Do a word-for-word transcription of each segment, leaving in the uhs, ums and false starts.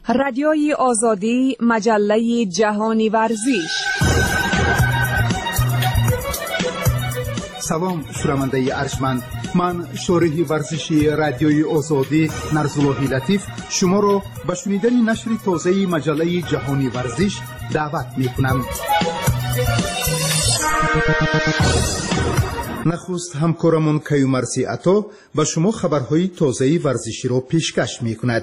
رادیوی آزادی، مجله جهانی ورزش. سلام شنونده ارجمند، من شارح ورزشی رادیوی آزادی نرزاللهی لطیف شما را به شنیدن نشر تازه مجله جهانی ورزش دعوت می‌کنم. نخست همکارمون کیومرثی عطا به شما خبرهای تازه ورزشی را پیشکش می‌کند.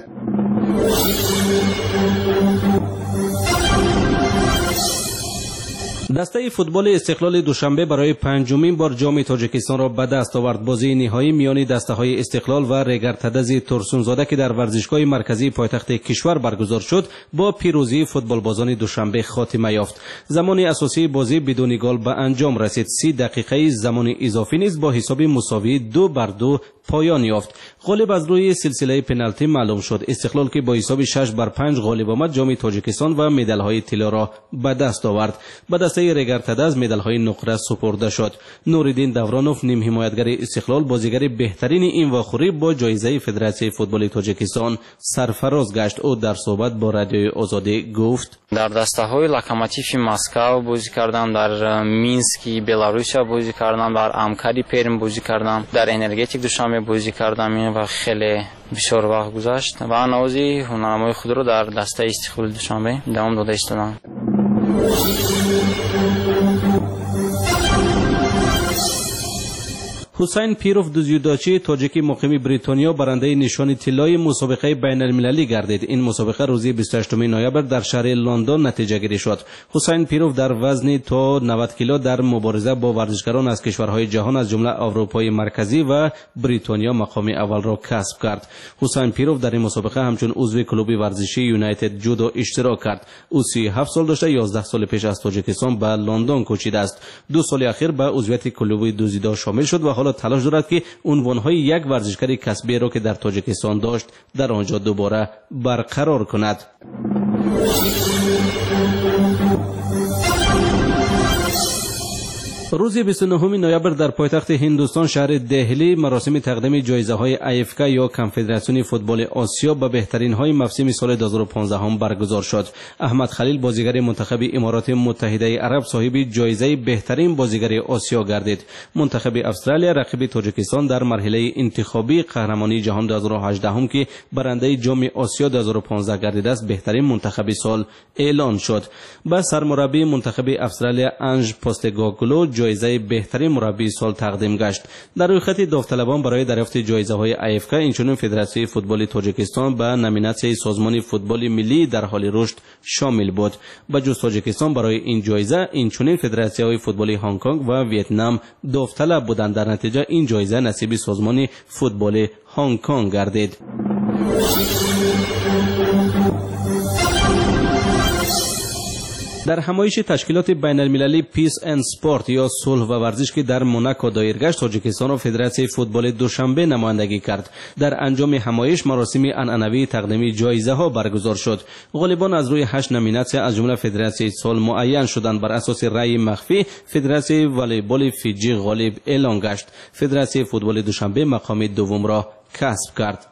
دسته فوتبال استقلال دوشنبه برای پنجمین بار جام تاجیکستان را به دست آورد. بازی نهایی میان دسته‌های استقلال و رگرتدز ترسونزاده که در ورزشگاه مرکزی پایتخت کشور برگزار شد با پیروزی فوتبالبازان دوشنبه خاتمه یافت. زمان اساسی بازی بدون گل به انجام رسید. سی دقیقه زمان اضافی نیز با حساب مساوی دو بر دو پایان یافت. غالب از روی سلسله پنالتی معلوم شد. استقلال که با حساب شش بر پنج غالب آمد جام تاجیکستان و مدال‌های طلا را به دست آورد. به دسته رگرتدز مدال‌های نقره سپرده شد. نوریدین دورانوف نیم حمایتگر استقلال بازیگر بهترین این واخوری با جایزه فدراسیون فوتبال تاجیکستان سرفراز گشت. او در صحبت با رادیوی آزادی گفت: در دسته‌های لوکوموتیف مسکو بازی کردم، در مینسک بلاروس بازی کردم، در امکاری پرم بازی کردم، در انرژتیک دوشنبه بازی کردم و خیلی بسیار وقت گذشت و نوازی هنرنمای خود رو در دسته استقلال دوشنبه دوام داده استادم. حسین پیروف دوزیوداچی تاجیکی مقیم بریتانیا برنده نشان طلای مسابقه بین المللی گردید. این مسابقه روز بیست و هشتم نوامبر در شهر لندن نتیجه گیری شد. حسین پیروف در وزن تا نود کیلو در مبارزه با ورزشکاران از کشورهای جهان از جمله اروپای مرکزی و بریتانیا مقام اول را کسب کرد. حسین پیروف در این مسابقه همچون عضو کلوب ورزشی یونایتد جودو اشتراک کرد. او سی و هفت سال داشته، یازده سال پیش از تاجیکستان به لندن کوچیده است. دو سال اخیر به عضویت کلوب دوزیدو شامل شد و حالا تلاش دارد که عنوانهای یک ورزشکار کسبی را که در تاجیکستان داشت در آنجا دوباره برقرار کند. روز بیست و نهم نوامبر در پایتخت هندوستان شهر دهلی مراسم تقدیم جایزه‌های ای اف کی یا کنفدراسیون فوتبال آسیا به بهترین های موسم سال دو هزار و پانزده هم برگزار شد. احمد خلیل بازیگر منتخب امارات متحده عرب صاحب جایزه بهترین بازیگر آسیا گردید. منتخب استرالیا رقیب تاجیکستان در مرحله انتخابی قهرمانی جهان دو هزار و هجده هم که برنده جام آسیا دو هزار و پانزده گردیده است بهترین منتخب سال اعلان شد. با سرمربی منتخب استرالیا انج پوستکوگلو جایزه بهترین مربی سال تقدیم گشت. در روی خط داوطلبان برای دریافت جایزه های ای اف کی اینچنین فدراسیون فوتبال تاجیکستان به نامیناسیون سازمان فوتبال ملی در حال رشد شامل بود. به جز تاجیکستان برای این جایزه اینچنین فدراسیون فوتبال هنگ کنگ و ویتنام داوطلب بودند. در نتیجه این جایزه نصیب سازمان فوتبال هنگ کنگ گردید. در همایش تشکیلات بین المللی پیس اند سپورت یا صلح و ورزش که در موناکو دایر گشت، تاجیکستان و فدراسیون فوتبال دوشنبه نمایندگی کرد. در انجام همایش مراسم عنعنوی تقدیم جایزه ها برگزار شد. غالبان از روی هشت نامیناسیون از جمله فدراسیون سال معین شدند. بر اساس رأی مخفی فدراسیون والیبال فیجی غالب اعلان گشت. فدراسیون فوتبال دوشنبه مقام دوم را کسب کرد.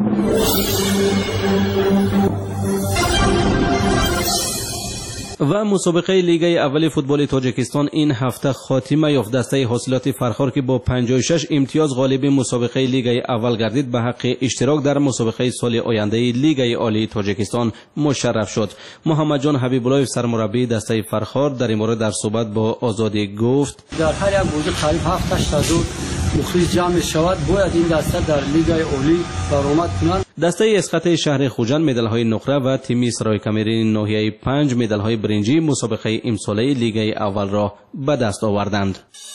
و مسابقه لیگ اول فوتبال تاجیکستان این هفته خاتمه یافت. دسته حاصلات فرخار که با پنجاه و شش امتیاز غالب مسابقه لیگ اول گردید به حق اشتراک در مسابقه سال آینده لیگ عالی تاجیکستان مشرف شد. محمد جان حبیب الله سرمربی دسته فرخار در این مورد در صحبت با آزادی گفت: در هر یک بازی قریب هفت هشت تا مخلص جمع شود باید این دسته در لیگ عالی برآمد کنند. دسته اسقاط شهر خوجند مدال‌های نقره و تیم سرای کمرین ناحیه پنج مدال‌های برنجی مسابقه امساله لیگ اول را به دست آوردند.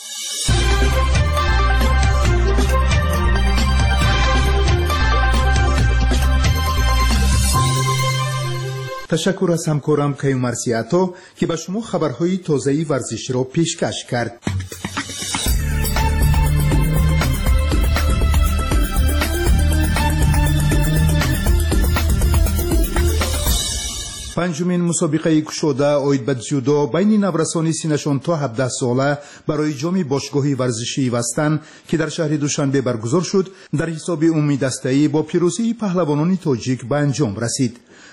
تشکر از همکارم کیومرثی عطا که به شما خبرهای تازه ورزشی را پیشکش کرد. پنجمین مسابقه گشوده آید به جودو بین نورسان سینشان تا هفده ساله برای جام باشگاهی ورزشی وستن که در شهر دوشنبه برگزار شد در حساب عمومی دسته‌ای با پیروزی پهلوانان تاجیک به انجام رسید.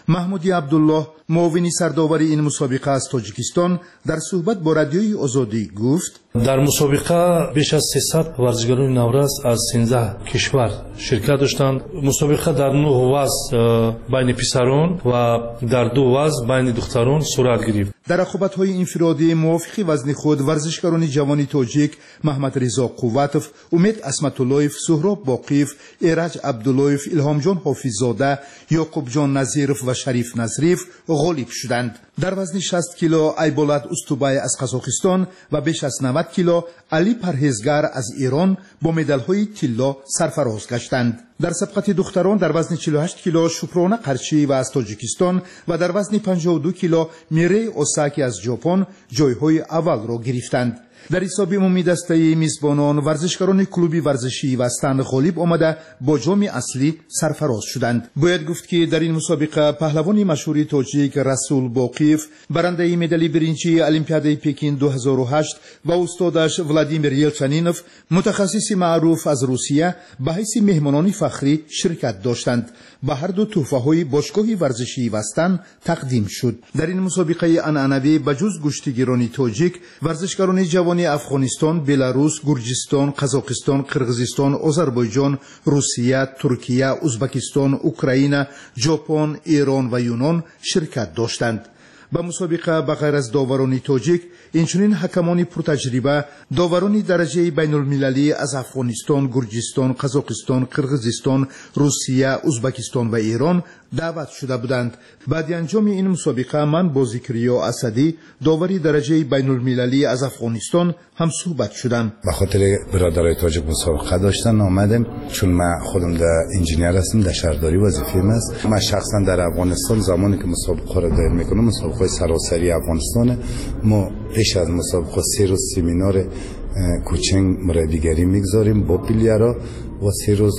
محمودی عبدالله معاون سرداور این مسابقه از تاجیکستان در صحبت با رادیوی آزادی گفت در مسابقه بیش از سیصد ورزشکاران نورس از سیزده کشور شرکت داشتند. مسابقه در نه وزن بین پسران و در دو وزن بین دختران صورت گرفت. در رقابت‌های انفرادی موافق وزن خود ورزشکاران جوان تاجیک محمد رضا قوتوف، امید اسمت‌اللهیف، سهراب باقیف، ایرج عبداللهیف، الهام جان حافظزاده، یعقوب جان نظیرов و شریف نظریف غالب شدند. در وزن شصت کیلو ایبولات استوبای از قزاقستان و بیش از نود کیلو علی پرهیزگر از ایران با مدال‌های طلا سرفراز گشتند. در سبقت دختران در وزن چهل و هشت کیلو شکرانه قرچی و از تاجیکستان و در وزن پنجاه و دو کیلو میری اوساکی از ژاپن جایهای اول را گرفتند. در حساب عمومی دسته میزبانان ورزشکاران کلوبی ورزشی و استان غالب آمده با جام اصلی سرفراز شدند. باید گفت که در این مسابقه پهلوان مشهور تاجیک رسول باقیف برنده مدال برنجی المپیاد پکین دو هزار و هشت و استادش ولادیمیر یلچنینوف متخصص معروف از روسیه به حیث مهمانان فخری شرکت داشتند. به هر دو تحفه‌های باشگاه ورزشی وستن تقدیم شد. در این مسابقه عنعنوی بجز گشتیگیران تاجیک ورزشکاران جوان افغانستان، بلاروس، گرجستان، قزاقستان، قرغیزستان، آذربایجان، روسیه، ترکیه، ازبکستان، اوکراین، ژاپن، ایران و یونان شرکت داشتند. به مسابقه بغیر از داوران تاجیک اینچنین حکمان پرتجربه داوران درجه بین المللی از افغانستان، گرجستان، قزاقستان، قرغیزستان، روسیه، ازبکستان و ایران دعوت شده بودند. بعد انجام این مسابقه من با ذکریا اسدی داوری درجه بین المللی از افغانستان هم صحبت شدم. به خاطر برادرای تاجیک مسابقه داشتن آمدم، چون من خودم در انجینیر هستم، در شهرداری وظیفه‌ام است. من شخصا در افغانستان زمانی که مسابقه را دایر میکنم، مسابقه سراسری افغانستان، ما پیش از مسابقه سه روز سمینار کوچینگ مربیگری میگذاریم با پلیرها و سه روز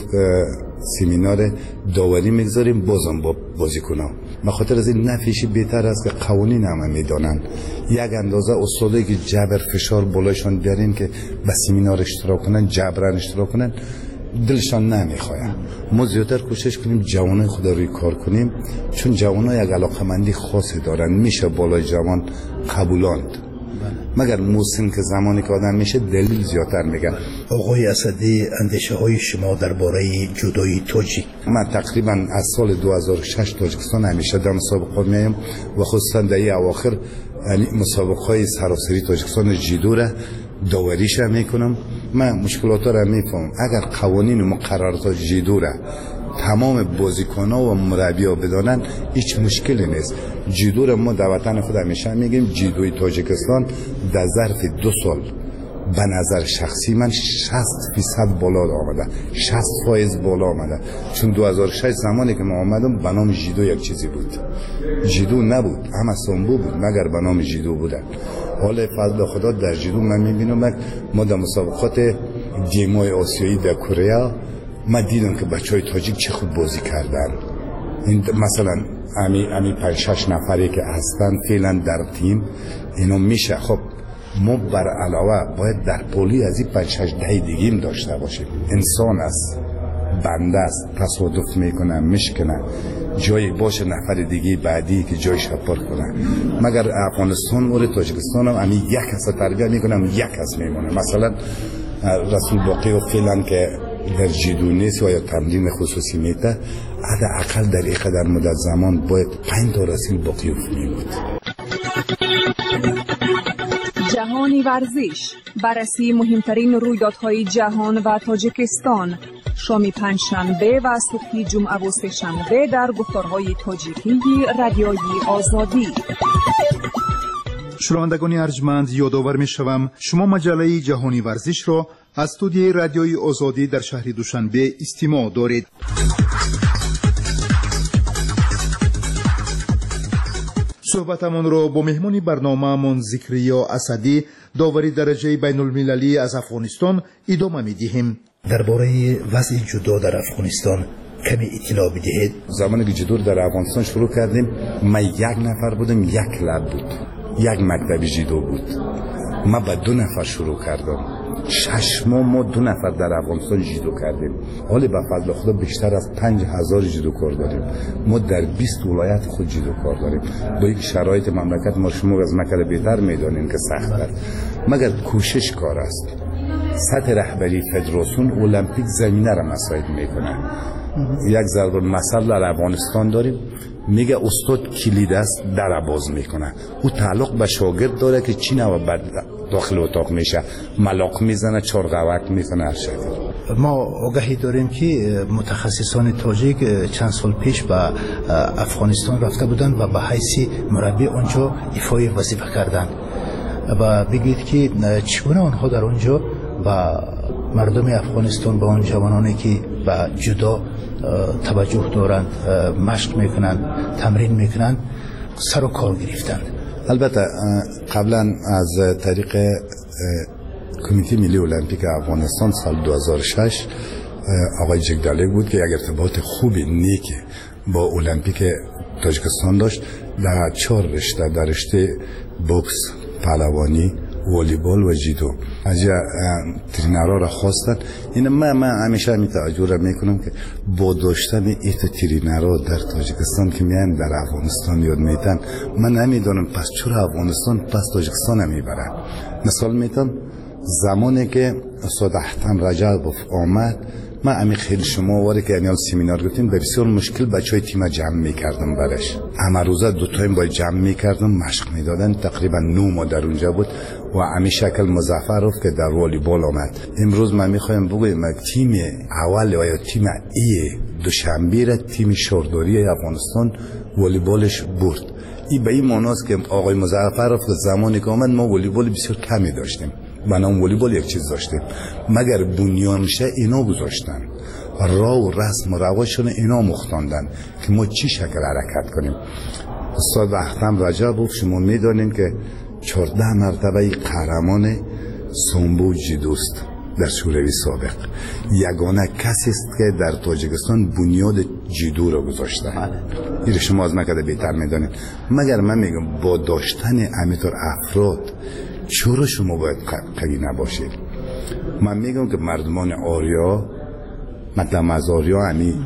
سمینار داوری میگذاریم بازم با بازیکن‌ها. به خاطر از این نفیشی بهتر است که قوانین همه میدانند. یک اندازه استادایی که جبر فشار بالایشان بیاریم که به سمینار اشتراک کنن، جبران اشتراک کنن، دلشان نمیخواد. ما زیادتر کوشش کنیم جوانای خود روی کار کنیم، چون جوانای یک علاقمندی خاصی دارن، میشه بالای جوان قبولاند. مگر موسم که زمانی که آدم میشه دلیل زیادتر میگن. آقای اسدی، اندیشه های شما درباره جودوی تاجیک؟ من تقریبا از سال دو هزار و شش تاجیکستان همیشه در مسابقات میایم و خصوصا در این اواخر یعنی مسابقه های سراسری تاجیکستان جودو را داوریش میکنم. من مشکلات را میفهمم. اگر قوانین و مقررات جودو را تمام بازیکن‌ها و مربی‌ها بدانند هیچ مشکلی نیست. جودو را ما در وطن خود همیشه میگیم جودوی تاجیکستان در ظرف دو سال به نظر شخصی من شصت درصد بالا آمده، شصت درصد بالا آمده. چون دو هزار و شش زمانی که ما آمدم به نام جودو یک چیزی بود، جودو نبود، همه سامبو بود مگر به نام جودو بودن. حال فضل خدا در جودو من میبینم ما در مسابقات دیمای آسیایی در کره من دیدم که بچهای تاجیک چه خوب بازی کردن. این مثلا امی امی پنج شش نفری که هستن فعلا در تیم اینو میشه. خب ما بر علاوه باید در پولی از این پنج شش ده دیگیم داشته باشیم. انسان است، بنده است، تصادف میکنه، میشکنه، جایی باشه نفر دیگه بعدی که جایش پر کنه. مگر افغانستان و تاجیکستان هم امی یک کس تربیت میکنم، یک کس میمونه. مثلا رسول باقی و فعلا که در جودو نیست و یا تمرین خصوصی میته، حداقل در این قدر مدت زمان باید پنج تا رسول باقی بود. جهانی ورزش، بررسی مهمترین رویدادهای جهان و تاجیکستان، شام پنجشنبه و صبح جمعه و سه‌شنبه در گفتارهای تاجیکی رادیوی آزادی. شنوندگان ارجمند، یادآور می‌شوم شما مجله جهانی ورزش را از استودیوی رادیوی آزادی در شهر دوشنبه استماع دارید. صحبتمان را با مهمان برنامه من ذکریا اسدی داوری درجه بین المللی از افغانستان ادامه می‌دهیم. درباره وضع جودو در افغانستان کمی اطلاع بدهید. زمانی که جودو در افغانستان شروع کردیم من یک نفر بودم، یک کلاب بود، یک مکتب جودو بود. من با دو نفر شروع کردم. شش ماه ما دو نفر در افغانستان جودو کردیم. حالا به فضل خدا بیشتر از پنج هزار جودوکار داریم. ما در بیست ولایت خود جودوکار داریم. با یک شرایط مملکت ما شما از مکه بهتر میدانیم که سخت است، مگر کوشش کار است. سطح رهبری فدراسیون المپیک زمینه را مساعد میکنه. یک ضرب المثل در افغانستان داریم، میگه استاد کلید است در باز میکنه. او تعلق به شاگرد داره که چی نوع داخل اتاق میشه، ملاق میزنه، چارقوک میکنه، هر شکل. ما آگاهی داریم که متخصصان تاجیک چند سال پیش به افغانستان رفته بودند و به حیث مربی آنجا ایفای وظیفه کردند و بگید که چگونه آنها در آنجا و مردم افغانستان با آن جوانانی که به جدا توجه دارند، مشق میکنند، تمرین میکنند، سر و کار گرفتند. البته قبلا از طریق کمیته ملی المپیک افغانستان سال دو هزار و شش آقای جگدالی بود که یک ارتباط خوب نیک با المپیک تاجیکستان داشت در چهار رشته، در رشته بوکس، پهلوانی، والیبال و جیدو. از ترینرها را خواستن. این من من همیشه همین توجه را میکنم که با داشتن ایت ترینرها در تاجیکستان که میان در افغانستان یاد میتن، من نمیدونم پس چرا افغانستان پس تاجیکستان نمیبرن. مثال میتونم زمانی که استاد احتم رجب آمد، من امی خیلی شما واری که انیال سیمینار گفتیم به بسیار مشکل بچه های تیم جمع میکردم برش. همه روزه دو تایم باید جمع میکردم، مشق میدادن. تقریبا نو ما در اونجا بود و امی شکل مظفرов که در والیبال آمد. امروز من میخوایم بگویم تیم اول و یا تیم ای دوشنبه را تیم شارداری افغانستان والیبالش برد. این به این معناست که آقای مظفرов زمانی که آمد ما والیبال بسیار کمی داشتیم. بنام والیبال یک چیز داشتیم، مگر بنیانشه اینا گذاشتن، راه و رسم و رواشون اینا مختاندن که ما چی شکل حرکت کنیم. استاد احتم رجب شما میدانیم که چهارده مرتبه قهرمان سامبو جیدوست در شوروی سابق. یگانه کسی است که در تاجیکستان بنیاد جیدو را گذاشته. این شما از مکه بهتر میدانید. مگر من میگم با داشتن امیتر افراد چرا شما باید قوی نباشید؟ من میگم که مردمان آریا، مثلا از آریا همی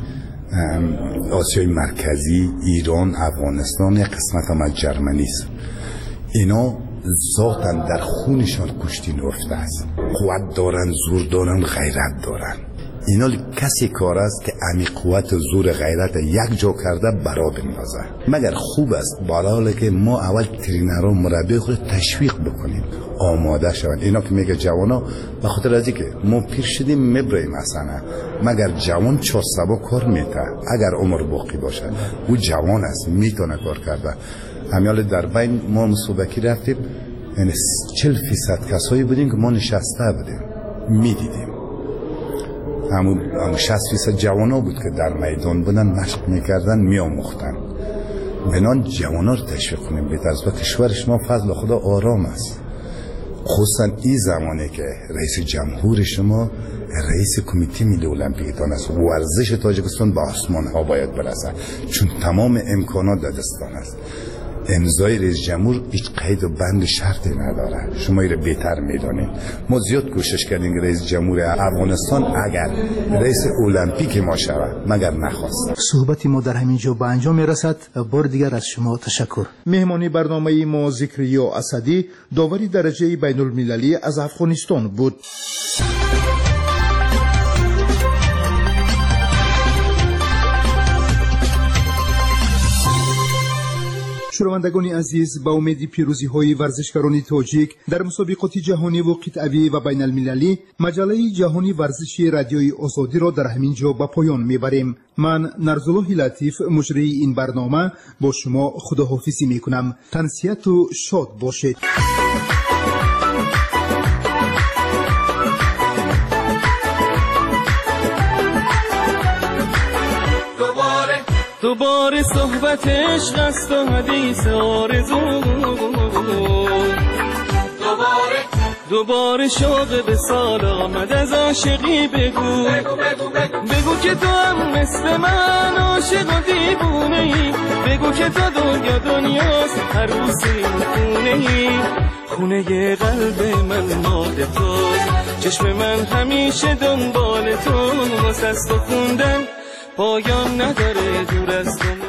آسیای مرکزی، ایران، افغانستان، یک قسمت هم از جرمنی است. اینا ذاتاً در خونشان کشتی نفته است. قوت دارن، زور دارن، غیرت دارن. اینا کسی کار است که امی قوت و زور غیرت یک جا کرده برا بندازه. مگر خوب است برای که ما اول ترینرها مربی خود تشویق بکنیم، آماده شوند. اینا که میگه جوانا به خاطر ازی که ما پیر شدیم میبریم مثلا، مگر جوان چهار سبا کار میته اگر عمر باقی باشه. او جوان است، میتونه کار کرده. همیال در بین ما مسابقه رفتیم، یعنی چهل فیصد کسایی بودیم که ما نشسته بودیم میدیدیم. همون شصت فیصد جوانا بود که در میدان بودن، مشق میکردن، میاموختن. بنان جوانا رو تشویق کنیم بهتر است. و کشور شما فضل خدا آرام است، خصوصا این زمانی که رئیس جمهور شما رئیس کمیته ملی المپیکتان است. ورزش تاجیکستان به آسمان ها باید برسه، چون تمام امکانات در دستان است. امضای رئیس جمهور هیچ قید و بند شرطی نداره. شما ایره بهتر میدانید. ما زیاد کوشش کردیم که رئیس جمهور افغانستان اگر رئیس المپیک ما شود، مگر نخواست. صحبت ما در همین جا به انجام میرسد. بار دیگر از شما تشکر. مهمانی برنامه ما ذکریا اسدی، داوری درجه بین المللی از افغانستان بود. شنوندگان عزیز، با امید پیروزی های ورزشکاران تاجیک در مسابقات جهانی و قطعی و بین المللی، مجله جهانی ورزشی رادیوی آزادی را در همین جا به پایان میبریم. من نرزالله لطیف، مجری این برنامه، با شما خداحافظی میکنم. تنسیت و شاد باشید. دوباره صحبت عشق است و حدیث آرزو، دوباره دوباره شوق به سال آمد از عاشقی. بگو بگو بگو بگو, بگو که تو هم مثل من عاشق و دیوونه ای. بگو که تو دنیا دنیاست، عروس این خونه ای. خونه قلب من مال توست، چشم من همیشه دنبال تو، واسه است خوندن پایان نداره دور از تو.